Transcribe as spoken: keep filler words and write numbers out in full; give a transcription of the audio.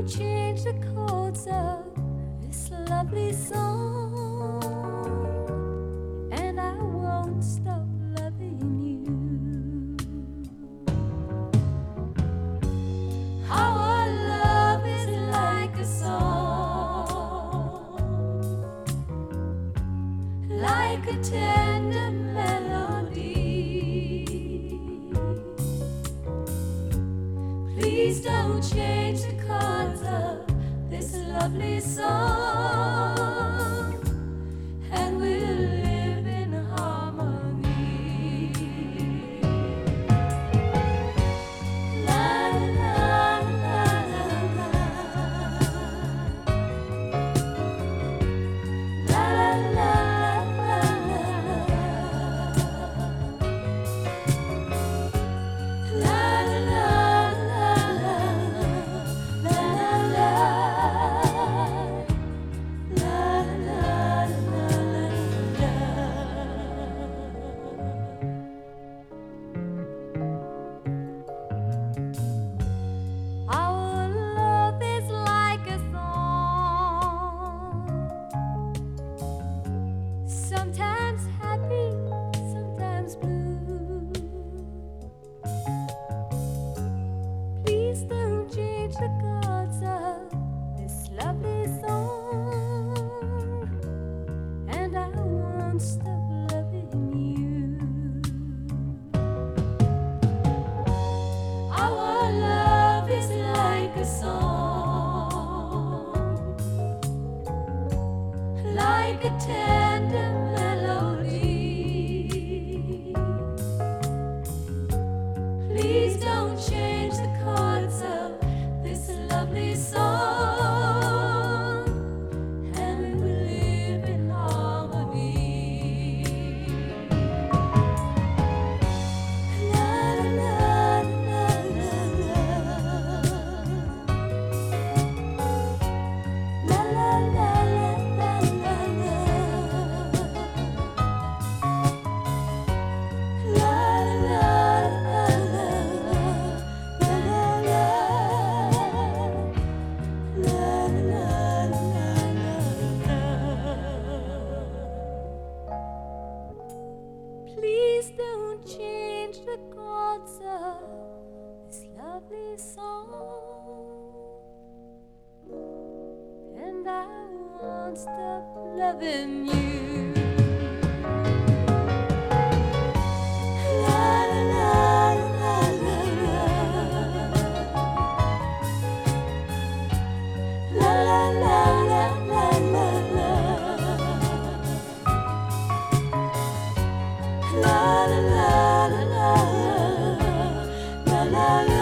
change the chords of this lovely song, and I won't stop loving you. Our love is like a song, like a tender melody. Please don't change the chords of this lovely song, and we'll live in harmony. La la la la la. La la la la la. La la la la la la. Our love is like a song, sometimes happy, sometimes blue. Please don't change the chords of this lovely song, and I won't stop loving you. Our love is like a song, like a tender melody. Please don't change the chords of this lovely song, and we'll live in harmony. La la la la la. La la la la la la. La la la la la. La la la. La la la la. Please don't change the chords of this lovely song, and I won't stop loving you. La la la la la la. La la la la la la la. La la la la la. La la la.